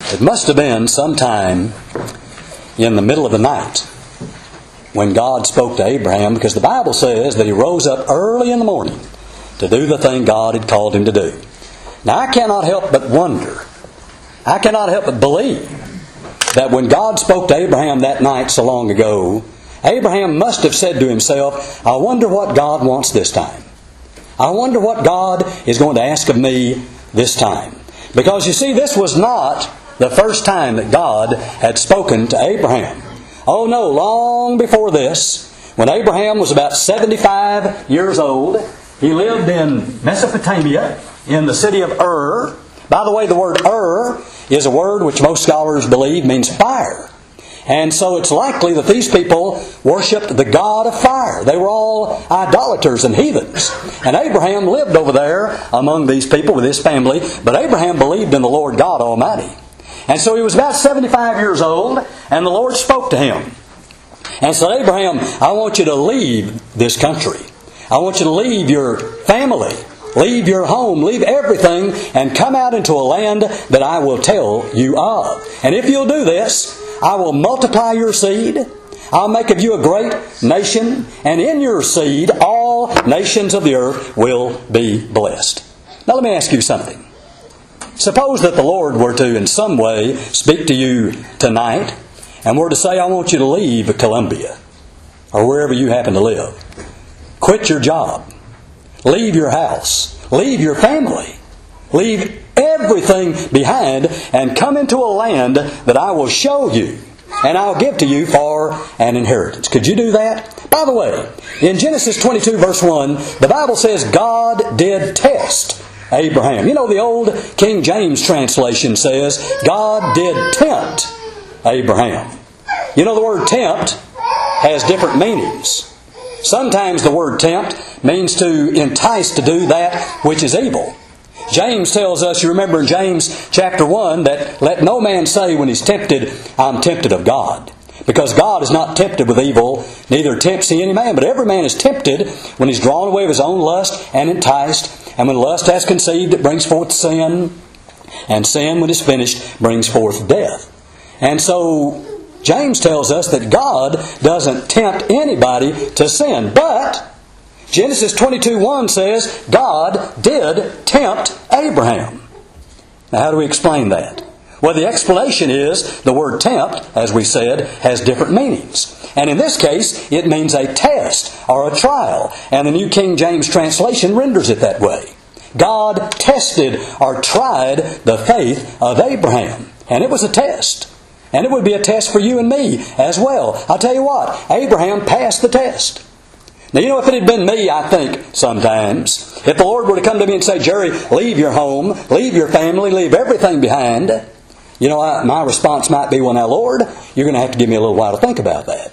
It must have been sometime in the middle of the night when God spoke to Abraham, because the Bible says that he rose up early in the morning to do the thing God had called him to do. Now I cannot help but wonder, I cannot help but believe that when God spoke to Abraham that night so long ago, Abraham must have said to himself, I wonder what God wants this time. I wonder what God is going to ask of me this time. Because you see, this was not the first time that God had spoken to Abraham. Oh no, long before this, when Abraham was about 75 years old, he lived in Mesopotamia, in the city of Ur. By the way, the word Ur is a word which most scholars believe means fire. And so it's likely that these people worshipped the god of fire. They were all idolaters and heathens. And Abraham lived over there among these people with his family. But Abraham believed in the Lord God Almighty. And so he was about 75 years old, and the Lord spoke to him and said, Abraham, I want you to leave this country. I want you to leave your family, leave your home, leave everything, and come out into a land that I will tell you of. And if you'll do this, I will multiply your seed. I'll make of you a great nation, and in your seed all nations of the earth will be blessed. Now let me ask you something. Suppose that the Lord were to in some way speak to you tonight and were to say, I want you to leave Columbia or wherever you happen to live. Quit your job. Leave your house. Leave your family. Leave everything behind and come into a land that I will show you and I'll give to you for an inheritance. Could you do that? By the way, in Genesis 22 verse 1, the Bible says God did test Abraham. You know, the old King James translation says God did tempt Abraham. You know, the word tempt has different meanings. Sometimes the word tempt means to entice to do that which is evil. James tells us, you remember in James chapter 1, that let no man say when he's tempted, I'm tempted of God. Because God is not tempted with evil, neither tempts he any man. But every man is tempted when he's drawn away of his own lust and enticed. And when lust has conceived, it brings forth sin. And sin, when it's finished, brings forth death. And so James tells us that God doesn't tempt anybody to sin. But Genesis 22:1 says God did tempt Abraham. Now how do we explain that? Well, the explanation is the word tempt, as we said, has different meanings. And in this case, it means a test or a trial. And the New King James translation renders it that way. God tested or tried the faith of Abraham. And it was a test. And it would be a test for you and me as well. I'll tell you what, Abraham passed the test. Now, you know, if it had been me, I think, sometimes, if the Lord were to come to me and say, Jerry, leave your home, leave your family, leave everything behind, you know, my response might be, well, now, Lord, you're going to have to give me a little while to think about that.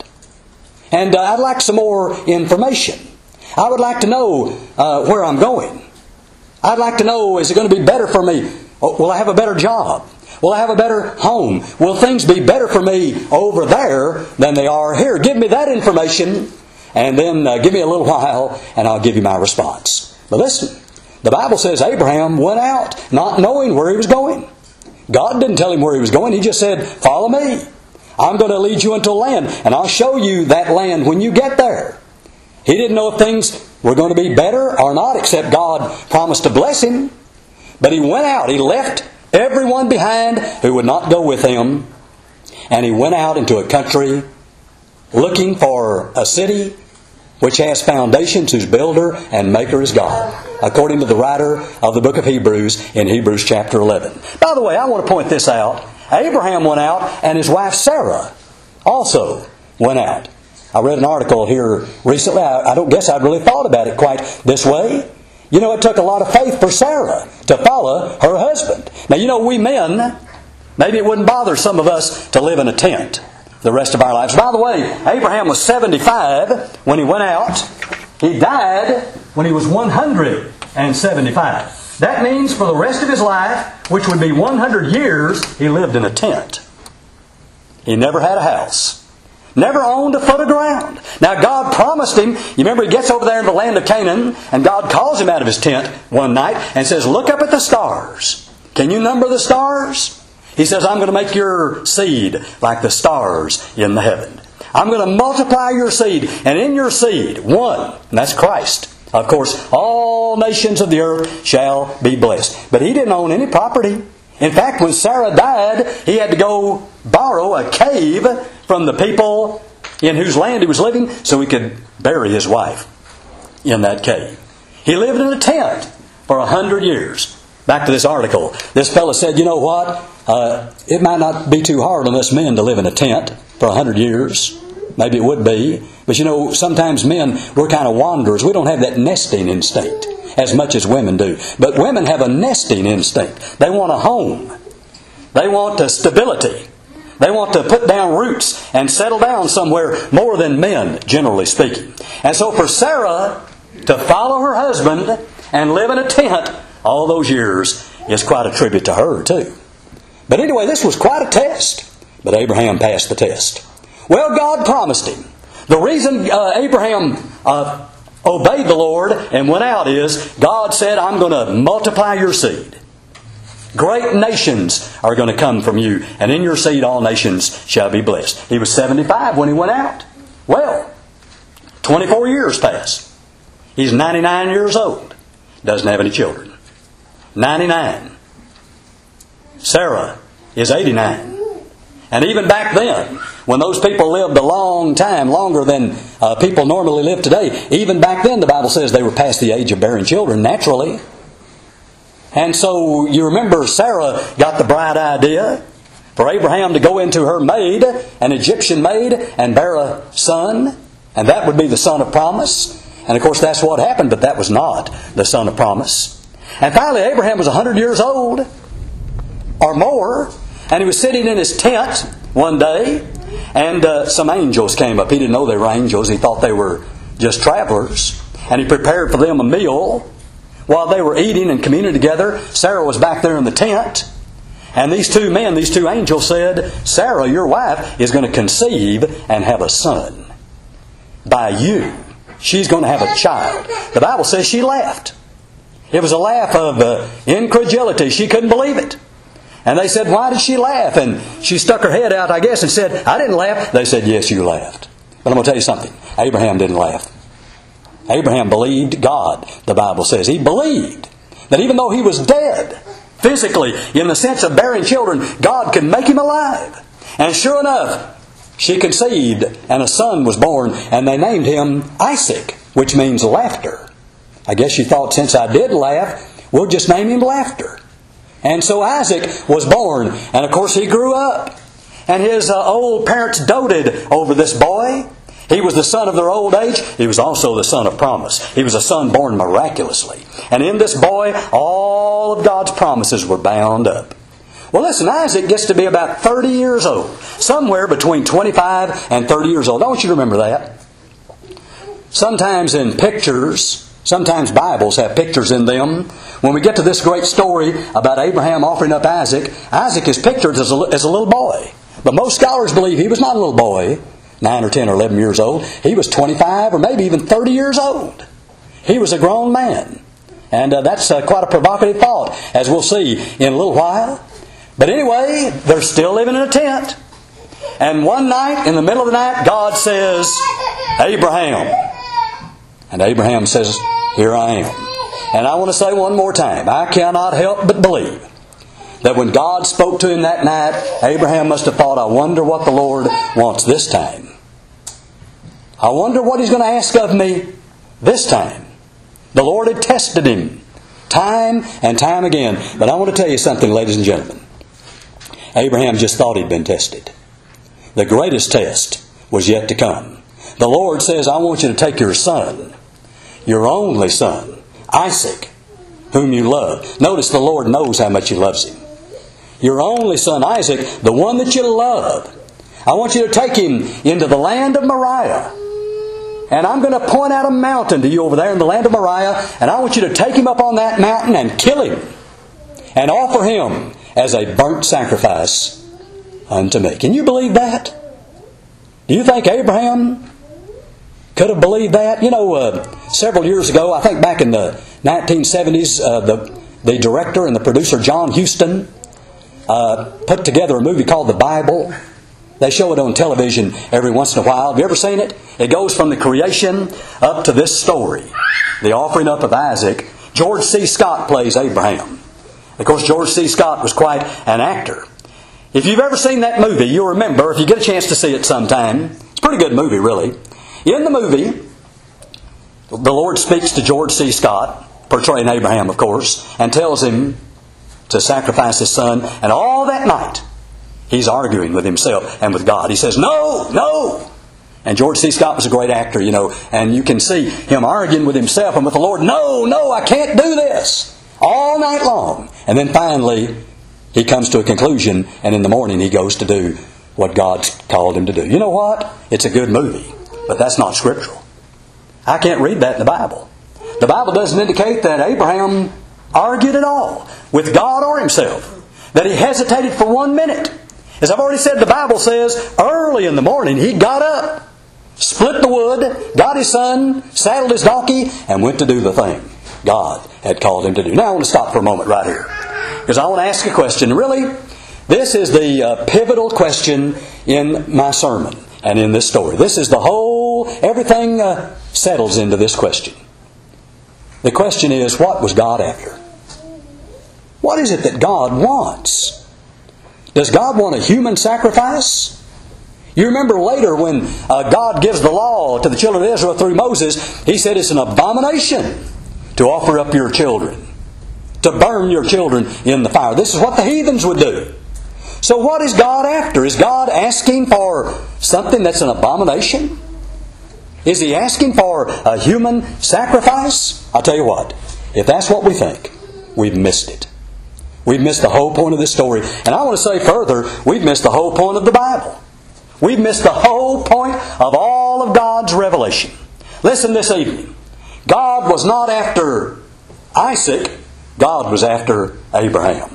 And I'd like some more information. I would like to know where I'm going. I'd like to know, is it going to be better for me? Will I have a better job? Will I have a better home? Will things be better for me over there than they are here? Give me that information, and then give me a little while, and I'll give you my response. But listen, the Bible says Abraham went out not knowing where he was going. God didn't tell him where he was going. He just said, follow me. I'm going to lead you into a land, and I'll show you that land when you get there. He didn't know if things were going to be better or not, except God promised to bless him. But he went out. He left everyone behind who would not go with him. And he went out into a country looking for a city which has foundations, whose builder and maker is God, according to the writer of the book of Hebrews in Hebrews chapter 11. By the way, I want to point this out. Abraham went out, and his wife Sarah also went out. I read an article here recently. I don't guess I'd really thought about it quite this way. You know, it took a lot of faith for Sarah to follow her husband. Now, you know, we men, maybe it wouldn't bother some of us to live in a tent the rest of our lives. By the way, Abraham was 75 when he went out. He died when he was 175. That means for the rest of his life, which would be 100 years, he lived in a tent. He never had a house. Never owned a foot of ground. Now God promised him, you remember he gets over there in the land of Canaan, and God calls him out of his tent one night and says, look up at the stars. Can you number the stars? He says, I'm going to make your seed like the stars in the heaven. I'm going to multiply your seed, and in your seed, one, and that's Christ. Of course, all nations of the earth shall be blessed. But he didn't own any property. In fact, when Sarah died, he had to go borrow a cave from the people in whose land he was living so he could bury his wife in that cave. He lived in a tent for 100 years. Back to this article. This fellow said, you know what? It might not be too hard on us men to live in a tent for 100 years. Maybe it would be. But you know, sometimes men, we're kind of wanderers. We don't have that nesting instinct as much as women do. But women have a nesting instinct. They want a home. They want stability. They want to put down roots and settle down somewhere more than men, generally speaking. And so for Sarah to follow her husband and live in a tent all those years is quite a tribute to her too. But anyway, this was quite a test. But Abraham passed the test. Well, God promised him. The reason Abraham obeyed the Lord and went out is God said, I'm going to multiply your seed. Great nations are going to come from you, and in your seed all nations shall be blessed. He was 75 when he went out. Well, 24 years passed. He's 99 years old. Doesn't have any children. 99. Sarah is 89. And even back then, when those people lived a long time, longer than people normally live today, even back then the Bible says they were past the age of bearing children naturally. And so you remember Sarah got the bright idea for Abraham to go into her maid, an Egyptian maid, and bear a son. And that would be the son of promise. And of course that's what happened, but that was not the son of promise. And finally Abraham was 100 years old or more. And he was sitting in his tent one day, and some angels came up. He didn't know they were angels. He thought they were just travelers. And he prepared for them a meal. While they were eating and communing together, Sarah was back there in the tent. And these two men, these two angels said, Sarah, your wife, is going to conceive and have a son. By you. She's going to have a child. The Bible says she laughed. It was a laugh of incredulity. She couldn't believe it. And they said, why did she laugh? And she stuck her head out, I guess, and said, I didn't laugh. They said, yes, you laughed. But I'm going to tell you something. Abraham didn't laugh. Abraham believed God, the Bible says. He believed that even though he was dead, physically, in the sense of bearing children, God could make him alive. And sure enough, she conceived, and a son was born, and they named him Isaac, which means laughter. I guess she thought, since I did laugh, we'll just name him Laughter. And so Isaac was born, and of course he grew up. And his old parents doted over this boy. He was the son of their old age. He was also the son of promise. He was a son born miraculously. And in this boy, all of God's promises were bound up. Well, listen, Isaac gets to be about 30 years old. Somewhere between 25 and 30 years old. I want you to remember that. Sometimes in pictures, sometimes Bibles have pictures in them. When we get to this great story about Abraham offering up Isaac, Isaac is pictured as a little boy. But most scholars believe he was not a little boy, 9 or 10 or 11 years old. He was 25 or maybe even 30 years old. He was a grown man. And that's quite a provocative thought, as we'll see in a little while. But anyway, they're still living in a tent. And one night, in the middle of the night, God says, Abraham. And Abraham says, here I am. And I want to say one more time, I cannot help but believe that when God spoke to him that night, Abraham must have thought, I wonder what the Lord wants this time. I wonder what He's going to ask of me this time. The Lord had tested him time and time again. But I want to tell you something, ladies and gentlemen. Abraham just thought he'd been tested. The greatest test was yet to come. The Lord says, I want you to take your son, your only son, Isaac, whom you love. Notice the Lord knows how much He loves him. Your only son, Isaac, the one that you love. I want you to take him into the land of Moriah. And I'm going to point out a mountain to you over there in the land of Moriah. And I want you to take him up on that mountain and kill him. And offer him as a burnt sacrifice unto me. Can you believe that? Do you think Abraham could have believed that? You know, several years ago, I think back in the 1970s, the director and the producer John Huston put together a movie called The Bible. They show it on television every once in a while. Have you ever seen it? It goes from the creation up to this story, the offering up of Isaac. George C. Scott plays Abraham. Of course, George C. Scott was quite an actor. If you've ever seen that movie, you'll remember, if you get a chance to see it sometime, it's a pretty good movie, really. In the movie, the Lord speaks to George C. Scott, portraying Abraham, of course, and tells him to sacrifice his son. And all that night, he's arguing with himself and with God. He says, "No, no!" And George C. Scott was a great actor, and you can see him arguing with himself and with the Lord. "No, no, I can't do this!" All night long. And then finally, he comes to a conclusion, and in the morning he goes to do what God's called him to do. You know what? It's a good movie, but that's not scriptural. I can't read that in the Bible. The Bible doesn't indicate that Abraham argued at all with God or himself, that he hesitated for 1 minute. As I've already said, the Bible says early in the morning he got up, split the wood, got his son, saddled his donkey, and went to do the thing God had called him to do. Now I want to stop for a moment right here, because I want to ask a question. Really, this is the pivotal question in my sermon and in this story. This is the whole, everything settles into this question. The question is, what was God after? What is it that God wants? Does God want a human sacrifice? You remember later when God gives the law to the children of Israel through Moses, He said it's an abomination to offer up your children, to burn your children in the fire. This is what the heathens would do. So what is God after? Is God asking for something that's an abomination? Is He asking for a human sacrifice? I'll tell you what, if that's what we think, we've missed it. We've missed the whole point of this story. And I want to say further, we've missed the whole point of the Bible. We've missed the whole point of all of God's revelation. Listen this evening. God was not after Isaac. God was after Abraham.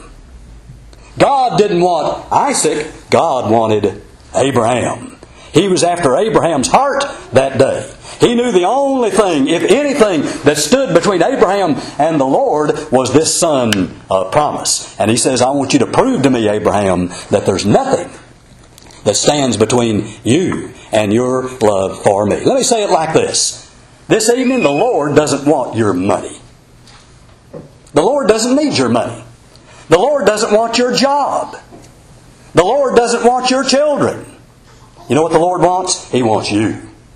God didn't want Isaac. God wanted Abraham. He was after Abraham's heart that day. He knew the only thing, if anything, that stood between Abraham and the Lord was this son of promise. And He says, "I want you to prove to me, Abraham, that there's nothing that stands between you and your love for me." Let me say it like this. This evening, the Lord doesn't want your money. The Lord doesn't need your money. The Lord doesn't want your job. The Lord doesn't want your children. You know what the Lord wants? He wants you.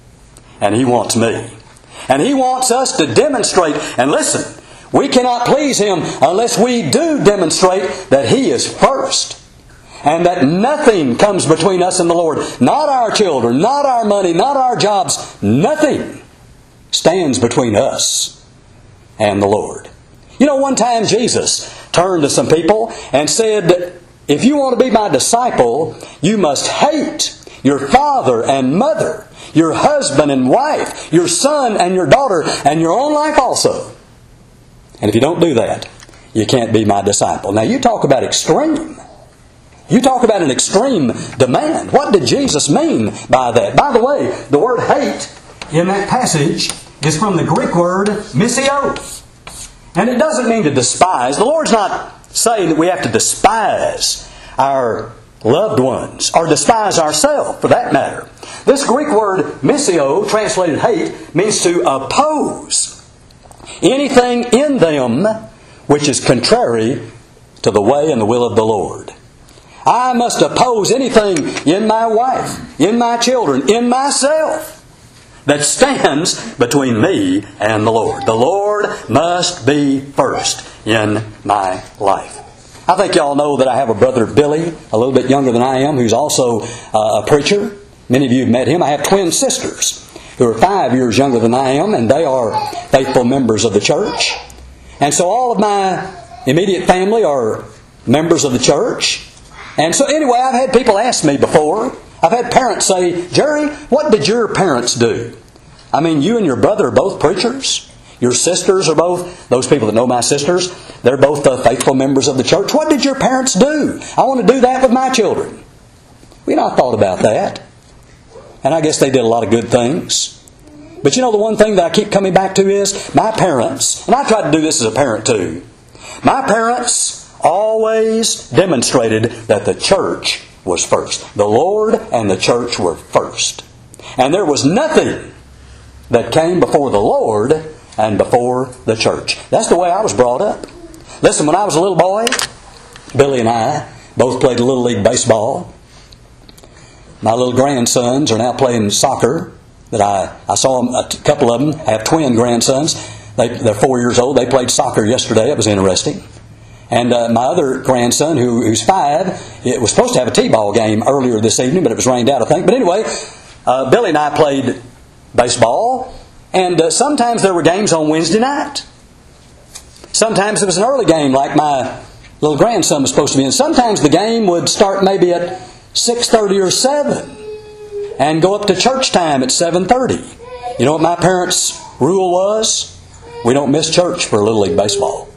And He wants me. And He wants us to demonstrate. And listen, we cannot please Him unless we do demonstrate that He is first. And that nothing comes between us and the Lord. Not our children, not our money, not our jobs. Nothing stands between us and the Lord. You know, one time Jesus turned to some people and said, "If you want to be my disciple, you must hate your father and mother, your husband and wife, your son and your daughter, and your own life also. And if you don't do that, you can't be my disciple." Now you talk about extreme. You talk about an extreme demand. What did Jesus mean by that? By the way, the word hate in that passage is from the Greek word misio. And it doesn't mean to despise. The Lord's not saying that we have to despise our loved ones, or despise ourselves for that matter. This Greek word misio, translated hate, means to oppose anything in them which is contrary to the way and the will of the Lord. I must oppose anything in my wife, in my children, in myself that stands between me and the Lord. The Lord must be first in my life. I think y'all know that I have a brother, Billy, a little bit younger than I am, who's also a preacher. Many of you have met him. I have twin sisters who are 5 years younger than I am, and they are faithful members of the church. And so all of my immediate family are members of the church. And so anyway, I've had people ask me before, I've had parents say, "Jerry, what did your parents do? I mean, you and your brother are both preachers. Your sisters are both, those people that know my sisters, they're both faithful members of the church. What did your parents do? I want to do that with my children." We not thought about that. And I guess they did a lot of good things. But you know, the one thing that I keep coming back to is my parents, and I try to do this as a parent too. My parents always demonstrated that the church was first. The Lord and the church were first. And there was nothing that came before the Lord and before the church. That's the way I was brought up. Listen, when I was a little boy, Billy and I both played Little League baseball. My little grandsons are now playing soccer. I saw them, a couple of them. I have twin grandsons. They're 4 years old. They played soccer yesterday. It was interesting. And my other grandson, who's 5, it was supposed to have a t-ball game earlier this evening, but it was rained out, I think. But anyway, Billy and I played baseball, and sometimes there were games on Wednesday night. Sometimes it was an early game like my little grandson was supposed to be in. Sometimes the game would start maybe at 6:30 or 7 and go up to church time at 7:30. You know what my parents' rule was? We don't miss church for Little League baseball.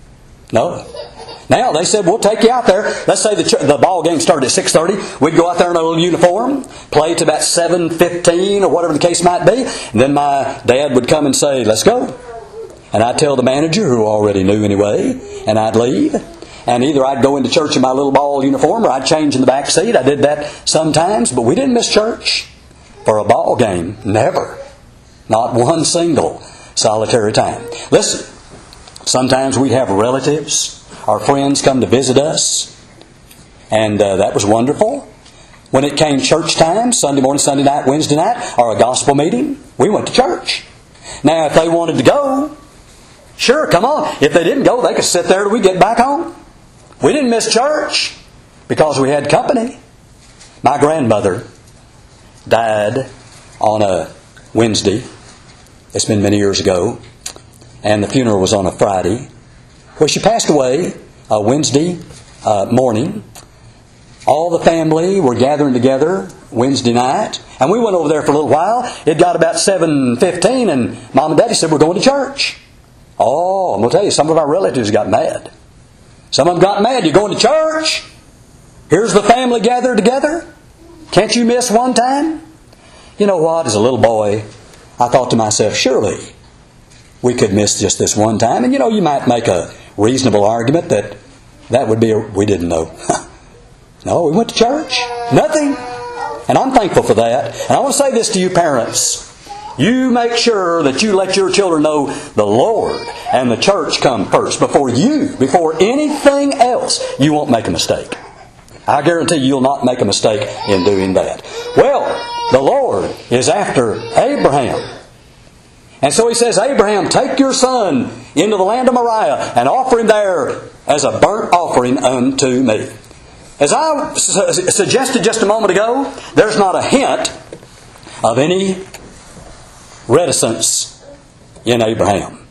No. Now, they said, we'll take you out there. Let's say the ball game started at 6:30. We'd go out there in a little uniform, play to about 7:15 or whatever the case might be. And then my dad would come and say, let's go. And I'd tell the manager, who already knew anyway, and I'd leave. And either I'd go into church in my little ball uniform or I'd change in the back seat. I did that sometimes, but we didn't miss church for a ball game. Never. Not one single solitary time. Listen, sometimes we'd have relatives, our friends come to visit us, and that was wonderful. When it came church time, Sunday morning, Sunday night, Wednesday night, or a gospel meeting, we went to church. Now, if they wanted to go, sure, come on. If they didn't go, they could sit there till we get back home. We didn't miss church because we had company. My grandmother died on a Wednesday. It's been many years ago. And the funeral was on a Friday. Well, she passed away a Wednesday morning. All the family were gathering together Wednesday night. And we went over there for a little while. It got about 7:15 and Mom and Daddy said, we're going to church. Oh, I'm going to tell you, some of our relatives got mad. Some of them got mad. You're going to church? Here's the family gathered together. Can't you miss one time? You know what? As a little boy, I thought to myself, surely we could miss just this one time. And you might make a reasonable argument that would be we didn't know. No, we went to church. Nothing. And I'm thankful for that. And I want to say this to you parents. You make sure that you let your children know the Lord and the church come first. Before anything else, you won't make a mistake. I guarantee you'll not make a mistake in doing that. Well, the Lord is after Abraham. And so He says, Abraham, take your son into the land of Moriah and offer him there as a burnt offering unto me. As I suggested just a moment ago, there's not a hint of any reticence in Abraham.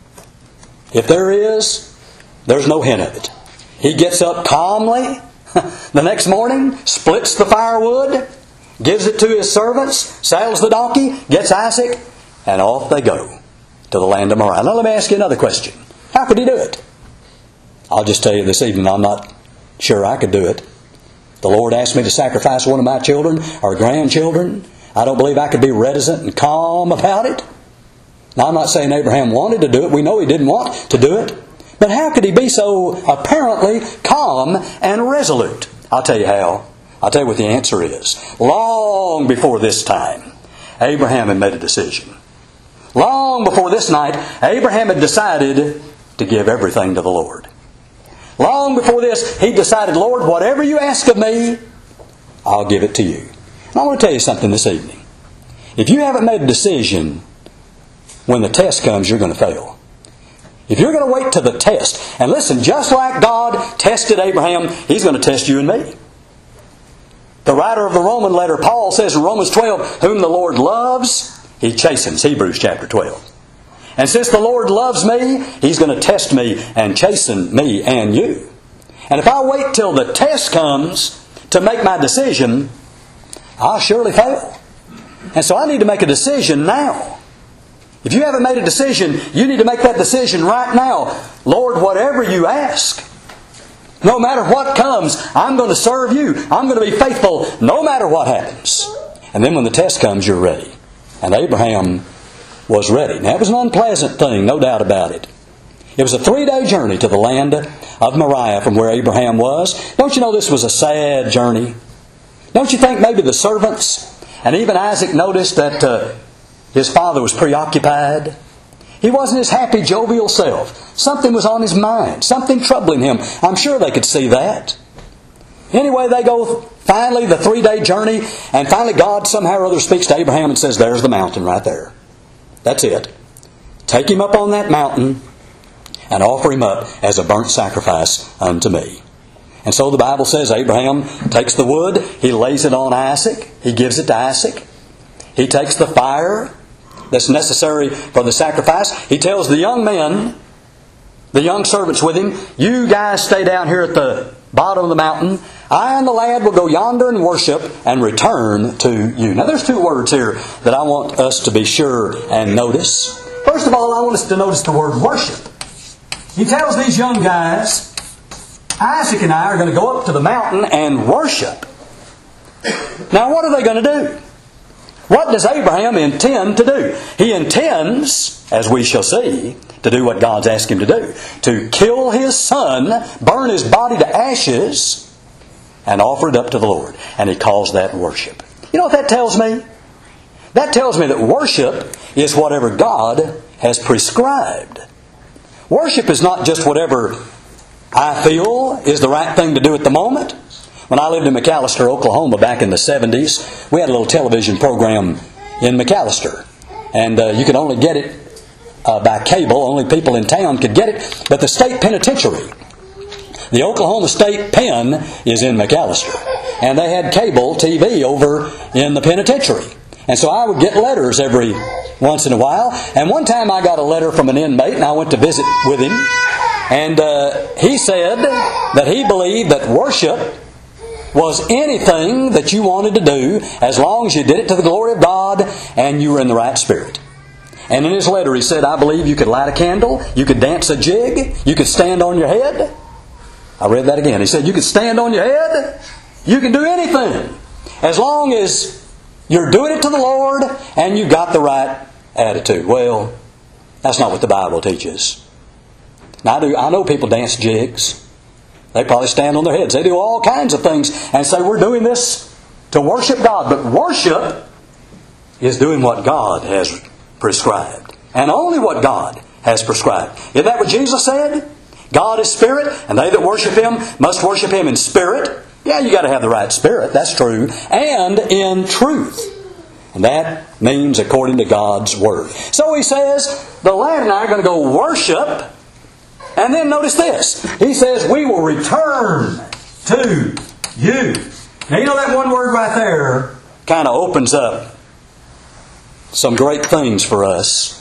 If there is, there's no hint of it. He gets up calmly the next morning, splits the firewood, gives it to his servants, saddles the donkey, gets Isaac, and off they go to the land of Moriah. Now let me ask you another question. How could he do it? I'll just tell you this evening, I'm not sure I could do it. The Lord asked me to sacrifice one of my children or grandchildren. I don't believe I could be reticent and calm about it. Now, I'm not saying Abraham wanted to do it. We know he didn't want to do it. But how could he be so apparently calm and resolute? I'll tell you how. I'll tell you what the answer is. Long before this time, Abraham had made a decision. Long before this night, Abraham had decided to give everything to the Lord. Long before this, he decided, Lord, whatever you ask of me, I'll give it to you. And I want to tell you something this evening. If you haven't made a decision, when the test comes, you're going to fail. If you're going to wait to the test, and listen, just like God tested Abraham, He's going to test you and me. The writer of the Roman letter, Paul, says in Romans 12, whom the Lord loves, He chastens. Hebrews chapter 12. And since the Lord loves me, He's going to test me and chasten me and you. And if I wait till the test comes to make my decision, I'll surely fail. And so I need to make a decision now. If you haven't made a decision, you need to make that decision right now. Lord, whatever you ask, no matter what comes, I'm going to serve you. I'm going to be faithful no matter what happens. And then when the test comes, you're ready. And Abraham was ready. Now, it was an unpleasant thing, no doubt about it. It was a 3-day journey to the land of Moriah from where Abraham was. Don't you know this was a sad journey? Don't you think maybe the servants and even Isaac noticed that his father was preoccupied? He wasn't his happy, jovial self. Something was on his mind. Something troubling him. I'm sure they could see that. Anyway, they go finally the 3-day journey, and finally God somehow or other speaks to Abraham and says, there's the mountain right there. That's it. Take him up on that mountain and offer him up as a burnt sacrifice unto me. And so the Bible says Abraham takes the wood, he lays it on Isaac, he gives it to Isaac. He takes the fire that's necessary for the sacrifice. He tells the young men, the young servants with him, you guys stay down here at the bottom of the mountain. I and the lad will go yonder and worship and return to you. Now there's 2 words here that I want us to be sure and notice. First of all, I want us to notice the word worship. He tells these young guys, Isaac and I are going to go up to the mountain and worship. Now what are they going to do? What does Abraham intend to do? He intends, as we shall see, to do what God's asked him to do. To kill his son, burn his body to ashes, and offer it up to the Lord. And he calls that worship. You know what that tells me? That tells me that worship is whatever God has prescribed. Worship is not just whatever I feel is the right thing to do at the moment. When I lived in McAlester, Oklahoma back in the 70s, we had a little television program in McAlester. And you could only get it by cable. Only people in town could get it. But the state penitentiary, the Oklahoma State Pen, is in McAlester. And they had cable TV over in the penitentiary. And so I would get letters every once in a while. And one time I got a letter from an inmate, and I went to visit with him. And he said that he believed that worship was anything that you wanted to do as long as you did it to the glory of God and you were in the right spirit. And in his letter he said, I believe you could light a candle, you could dance a jig, you could stand on your head. I read that again. He said, you could stand on your head, you can do anything as long as you're doing it to the Lord and you've got the right attitude. Well, that's not what the Bible teaches. Now, I know people dance jigs. They probably stand on their heads. They do all kinds of things and say, we're doing this to worship God. But worship is doing what God has prescribed. And only what God has prescribed. Isn't that what Jesus said? God is spirit, and they that worship Him must worship Him in spirit. Yeah, you got to have the right spirit. That's true. And in truth. And that means according to God's Word. So He says, the lad and I are going to go worship. And then notice this. He says, we will return to you. Now you know that one word right there kind of opens up some great things for us.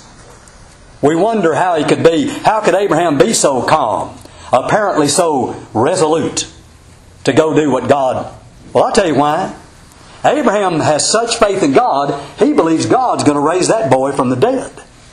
We wonder how could Abraham be so calm, apparently so resolute to go do what God... Well, I'll tell you why. Abraham has such faith in God, he believes God's going to raise that boy from the dead.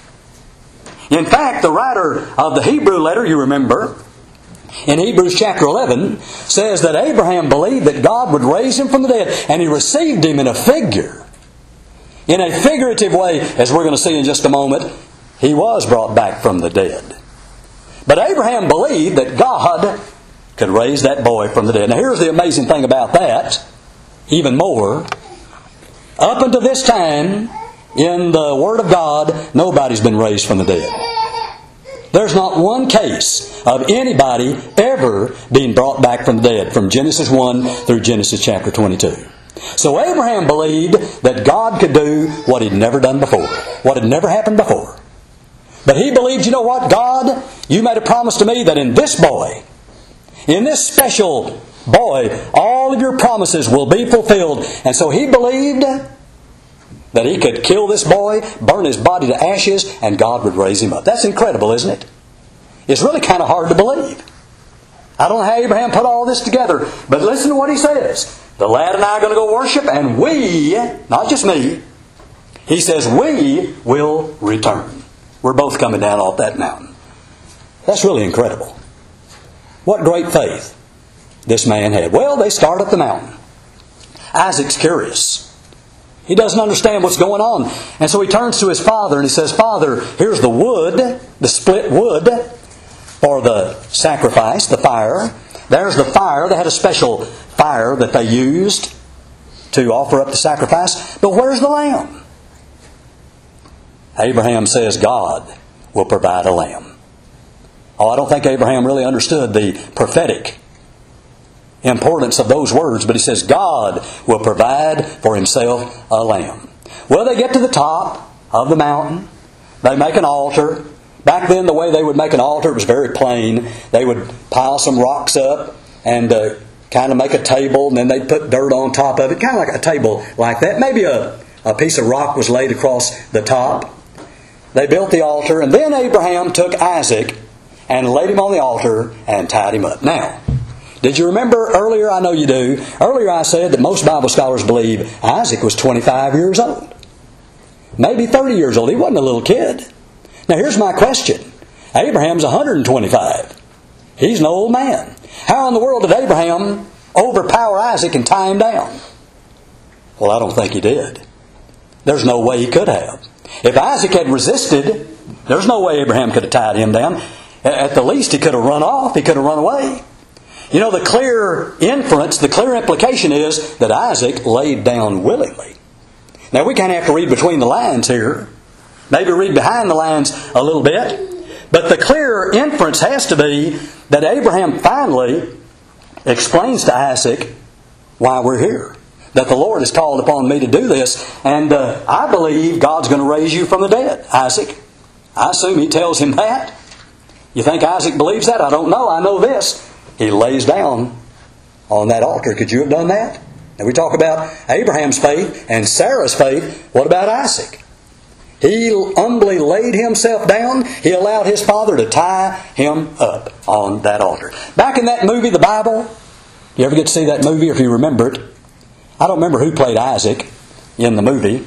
In fact, the writer of the Hebrew letter, you remember, in Hebrews chapter 11, says that Abraham believed that God would raise him from the dead, and he received him in a figure. In a figurative way, as we're going to see in just a moment, he was brought back from the dead. But Abraham believed that God could raise that boy from the dead. Now here's the amazing thing about that, even more. Up until this time, in the Word of God, nobody's been raised from the dead. There's not one case of anybody ever being brought back from the dead, from Genesis 1 through Genesis chapter 22. So Abraham believed that God could do what He'd never done before, what had never happened before. But he believed, you know what, God, you made a promise to me that in this boy, in this special boy, all of your promises will be fulfilled. And so he believed that he could kill this boy, burn his body to ashes, and God would raise him up. That's incredible, isn't it? It's really kind of hard to believe. I don't know how Abraham put all this together, but listen to what he says. The lad and I are going to go worship, and we, not just me, he says, we will return. We're both coming down off that mountain. That's really incredible. What great faith this man had. Well, they start up the mountain. Isaac's curious. He doesn't understand what's going on. And so he turns to his father and he says, Father, here's the wood, the split wood. for the sacrifice, the fire. There's the fire. They had a special fire that they used to offer up the sacrifice. But where's the lamb? Abraham says God will provide a lamb. Oh, I don't think Abraham really understood the prophetic importance of those words, but he says God will provide for himself a lamb. Well, they get to the top of the mountain. They make an altar. Back then, the way they would make an altar was very plain. They would pile some rocks up and kind of make a table, and then they'd put dirt on top of it, kind of like a table like that. Maybe a piece of rock was laid across the top. They built the altar, and then Abraham took Isaac and laid him on the altar and tied him up. Now, did you remember earlier? I know you do. Earlier I said that most Bible scholars believe Isaac was 25 years old. Maybe 30 years old. He wasn't a little kid. Now here's my question. Abraham's 125. He's an old man. How in the world did Abraham overpower Isaac and tie him down? Well, I don't think he did. There's no way he could have. If Isaac had resisted, there's no way Abraham could have tied him down. At the least, he could have run off. He could have run away. You know, the clear inference, the clear implication is that Isaac laid down willingly. Now, we kind of have to read between the lines here. Maybe read behind the lines a little bit. But the clear inference has to be that Abraham finally explains to Isaac why we're here. That the Lord has called upon me to do this. And I believe God's going to raise you from the dead, Isaac. I assume he tells him that. You think Isaac believes that? I don't know. I know this. He lays down on that altar. Could you have done that? And we talk about Abraham's faith and Sarah's faith. What about Isaac? He humbly laid himself down. He allowed his father to tie him up on that altar. Back in that movie, the Bible, you ever get to see that movie, or if you remember it? I don't remember who played Isaac in the movie,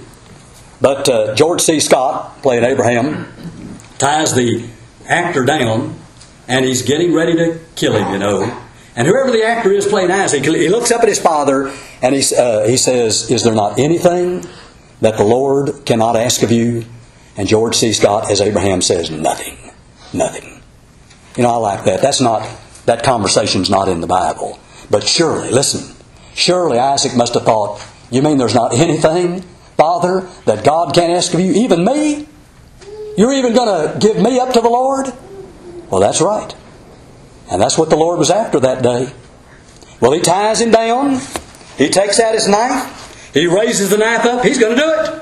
but George C. Scott played Abraham, ties the actor down, and he's getting ready to kill him, you know. And whoever the actor is playing Isaac, he looks up at his father and he says, "Is there not anything that the Lord cannot ask of you?" And George C. Scott, as Abraham, says, "Nothing. Nothing." You know, I like that. That conversation's not in the Bible. But surely, listen, surely Isaac must have thought, "You mean there's not anything, Father, that God can't ask of you? Even me? You're even going to give me up to the Lord?" Well, that's right. And that's what the Lord was after that day. Well, he ties him down. He takes out his knife. He raises the knife up. He's going to do it.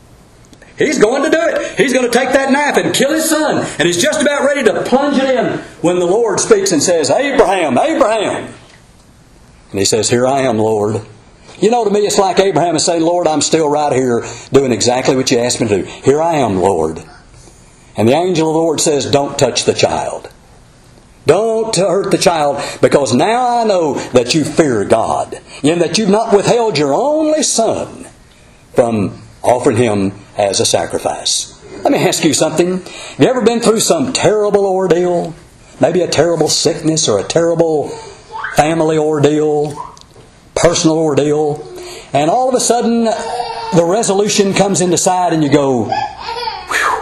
He's going to do it. He's going to take that knife and kill his son. And he's just about ready to plunge it in when the Lord speaks and says, "Abraham, Abraham." And he says, "Here I am, Lord." You know, to me it's like Abraham is saying, "Lord, I'm still right here doing exactly what you asked me to do. Here I am, Lord." And the angel of the Lord says, "Don't touch the child. Don't hurt the child, because now I know that you fear God, and that you've not withheld your only son from offering him as a sacrifice." Let me ask you something. Have you ever been through some terrible ordeal? Maybe a terrible sickness or a terrible family ordeal, personal ordeal, and all of a sudden the resolution comes into sight and you go, "Whew."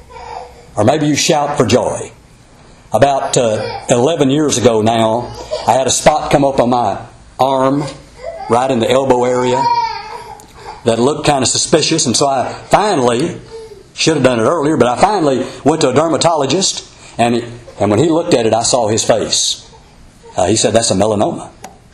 Or maybe you shout for joy. About 11 years ago now, I had a spot come up on my arm, right in the elbow area, that looked kind of suspicious. And so I finally, should have done it earlier, but I finally went to a dermatologist, and when he looked at it, I saw his face. He said, "That's a melanoma."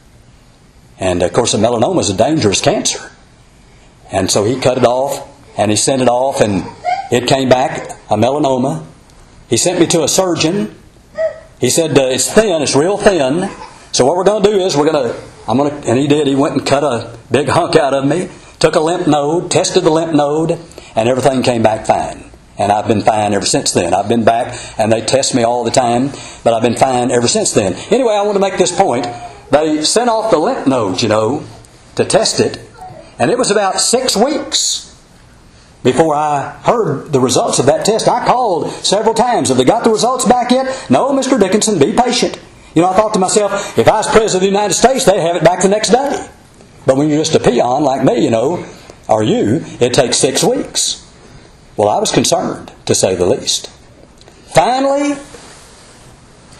And of course, a melanoma is a dangerous cancer. And so he cut it off, and he sent it off, and it came back a melanoma. He sent me to a surgeon. He said, "It's thin, it's real thin. So what we're going to do is and he did. He went and cut a big hunk out of me, took a lymph node, tested the lymph node, and everything came back fine. And I've been fine ever since then. I've been back, and they test me all the time, but I've been fine ever since then." Anyway, I want to make this point. They sent off the lymph nodes, to test it, and it was about 6 weeks before I heard the results of that test. I called several times. "Have they got the results back yet?" "No, Mr. Dickinson, be patient." I thought to myself, if I was President of the United States, they'd have it back the next day. But when you're just a peon like me, or you, it takes 6 weeks. Well, I was concerned, to say the least. Finally,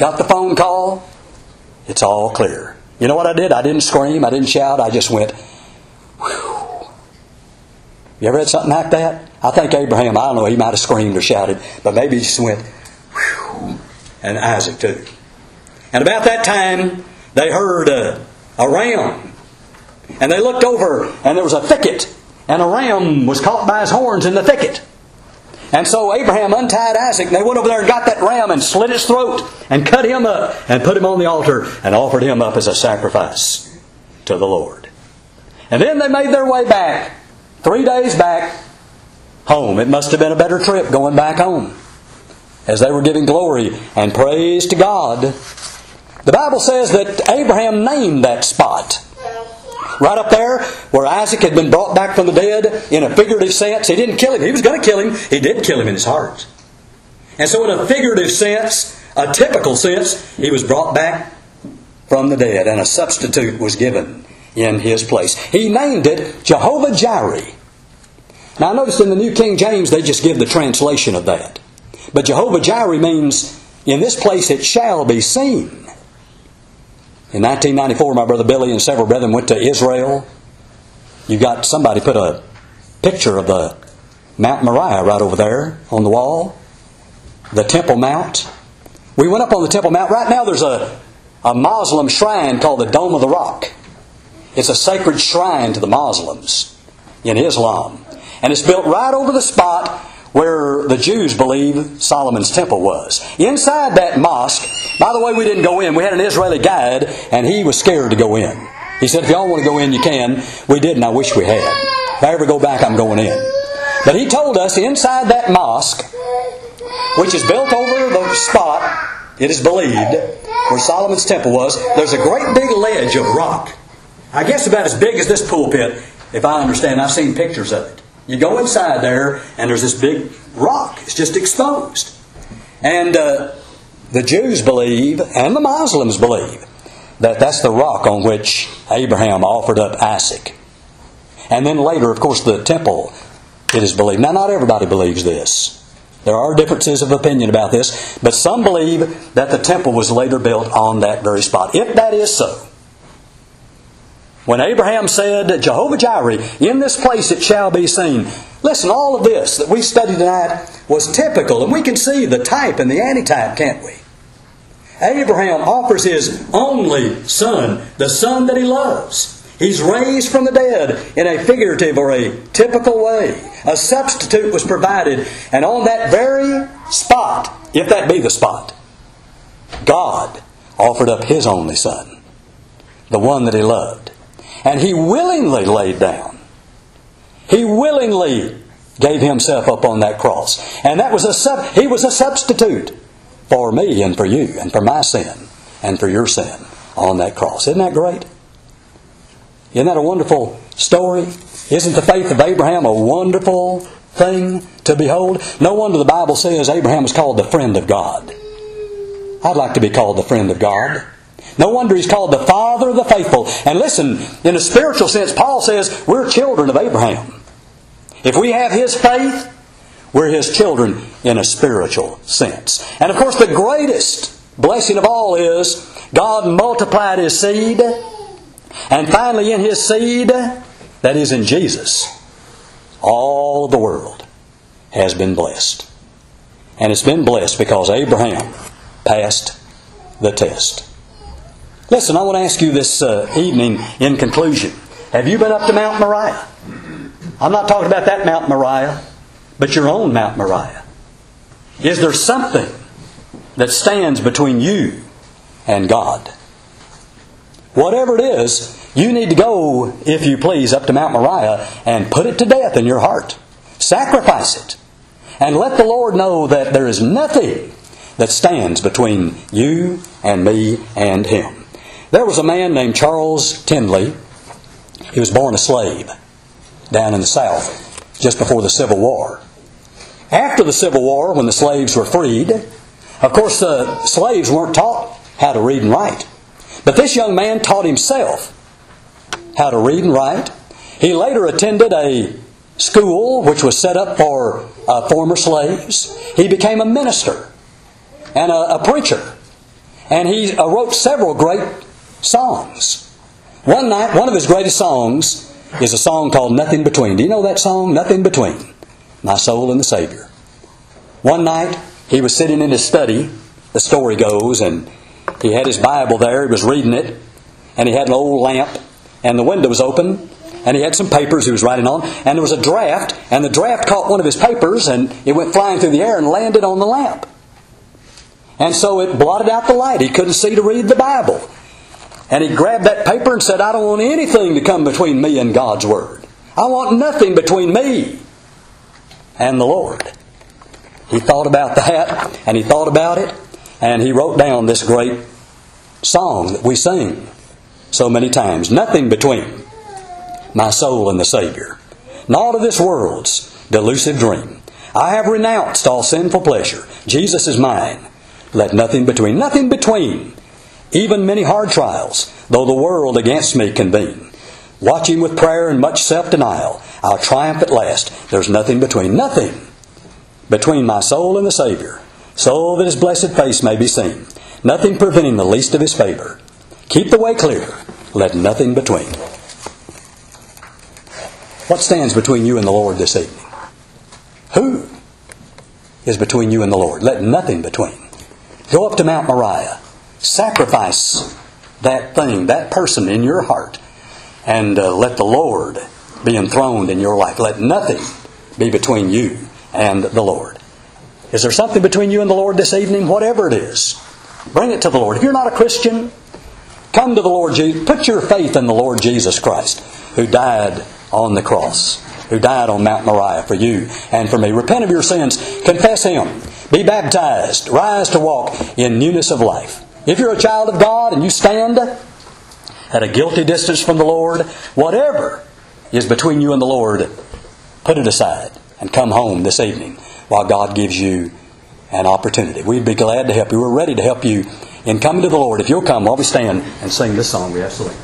got the phone call, it's all clear. You know what I did? I didn't scream, I didn't shout, I just went, whew. You ever had something like that? I think Abraham, I don't know, he might have screamed or shouted, but maybe he just went, whew. And Isaac too. And about that time, they heard a ram. And they looked over, and there was a thicket. And a ram was caught by his horns in the thicket. And so Abraham untied Isaac, and they went over there and got that ram and slit his throat and cut him up and put him on the altar and offered him up as a sacrifice to the Lord. And then they made their way back, 3 days back, home. It must have been a better trip going back home as they were giving glory and praise to God. The Bible says that Abraham named that spot. Right up there where Isaac had been brought back from the dead in a figurative sense. He didn't kill him. He was going to kill him. He did kill him in his heart. And so in a figurative sense, a typical sense, he was brought back from the dead and a substitute was given in his place. He named it Jehovah Jireh. Now I noticed in the New King James they just give the translation of that. But Jehovah Jireh means, in this place it shall be seen. In 1994, my brother Billy and several brethren went to Israel. You got somebody put a picture of the Mount Moriah right over there on the wall. The Temple Mount. We went up on the Temple Mount. Right now there's a Muslim shrine called the Dome of the Rock. It's a sacred shrine to the Muslims in Islam. And it's built right over the spot where the Jews believe Solomon's temple was. Inside that mosque, by the way, we didn't go in. We had an Israeli guide, and he was scared to go in. He said, if y'all want to go in, you can. We did, and I wish we had. If I ever go back, I'm going in. But he told us, inside that mosque, which is built over the spot, it is believed, where Solomon's temple was, there's a great big ledge of rock. I guess about as big as this pulpit, if I understand. I've seen pictures of it. You go inside there, and there's this big rock. It's just exposed. And the Jews believe, and the Muslims believe, that that's the rock on which Abraham offered up Isaac. And then later, of course, the temple, it is believed. Now, not everybody believes this. There are differences of opinion about this, but some believe that the temple was later built on that very spot. If that is so, when Abraham said, Jehovah Jireh, in this place it shall be seen. Listen, all of this that we studied tonight was typical, and we can see the type and the antitype, can't we? Abraham offers his only son, the son that he loves. He's raised from the dead in a figurative or a typical way. A substitute was provided, and on that very spot, if that be the spot, God offered up His only son, the one that He loved. And He willingly laid down. He willingly gave Himself up on that cross. And that was He was a substitute for me and for you and for my sin and for your sin on that cross. Isn't that great? Isn't that a wonderful story? Isn't the faith of Abraham a wonderful thing to behold? No wonder the Bible says Abraham was called the friend of God. I'd like to be called the friend of God. No wonder he's called the father of the faithful. And listen, in a spiritual sense, Paul says we're children of Abraham. If we have his faith, we're his children in a spiritual sense. And of course, the greatest blessing of all is God multiplied His seed. And finally, in His seed, that is in Jesus, all the world has been blessed. And it's been blessed because Abraham passed the test. Listen, I want to ask you this evening in conclusion. Have you been up to Mount Moriah? I'm not talking about that Mount Moriah, but your own Mount Moriah. Is there something that stands between you and God? Whatever it is, you need to go, if you please, up to Mount Moriah and put it to death in your heart. Sacrifice it. And let the Lord know that there is nothing that stands between you and me and Him. There was a man named Charles Tindley. He was born a slave down in the South just before the Civil War. After the Civil War, when the slaves were freed, of course the slaves weren't taught how to read and write. But this young man taught himself how to read and write. He later attended a school which was set up for former slaves. He became a minister and a preacher. And he wrote several great songs. One night, one of his greatest songs is a song called Nothing Between. Do you know that song? Nothing Between. My soul and the Savior. One night, he was sitting in his study, the story goes, and he had his Bible there, he was reading it, and he had an old lamp, and the window was open, and he had some papers he was writing on, and there was a draft, and the draft caught one of his papers, and it went flying through the air and landed on the lamp. And so it blotted out the light. He couldn't see to read the Bible. And he grabbed that paper and said, I don't want anything to come between me and God's Word. I want nothing between me and the Lord. He thought about that, and he thought about it, and he wrote down this great song that we sing so many times. Nothing between my soul and the Savior. Naught of this world's delusive dream. I have renounced all sinful pleasure. Jesus is mine. Let nothing between. Nothing between. Even many hard trials, though the world against me convene. Watching with prayer and much self-denial, I'll triumph at last. There's nothing between. Nothing between my soul and the Savior, so that His blessed face may be seen. Nothing preventing the least of His favor. Keep the way clear. Let nothing between. What stands between you and the Lord this evening? Who is between you and the Lord? Let nothing between. Go up to Mount Moriah. Sacrifice that thing, that person in your heart, and let the Lord be enthroned in your life. Let nothing be between you and the Lord. Is there something between you and the Lord this evening? Whatever it is, bring it to the Lord. If you're not a Christian, come to the Lord Jesus. Put your faith in the Lord Jesus Christ, who died on the cross, who died on Mount Moriah for you and for me. Repent of your sins. Confess Him. Be baptized. Rise to walk in newness of life. If you're a child of God and you stand at a guilty distance from the Lord, whatever is between you and the Lord, put it aside and come home this evening while God gives you an opportunity. We'd be glad to help you. We're ready to help you in coming to the Lord. If you'll come while we stand and sing this song we have selected.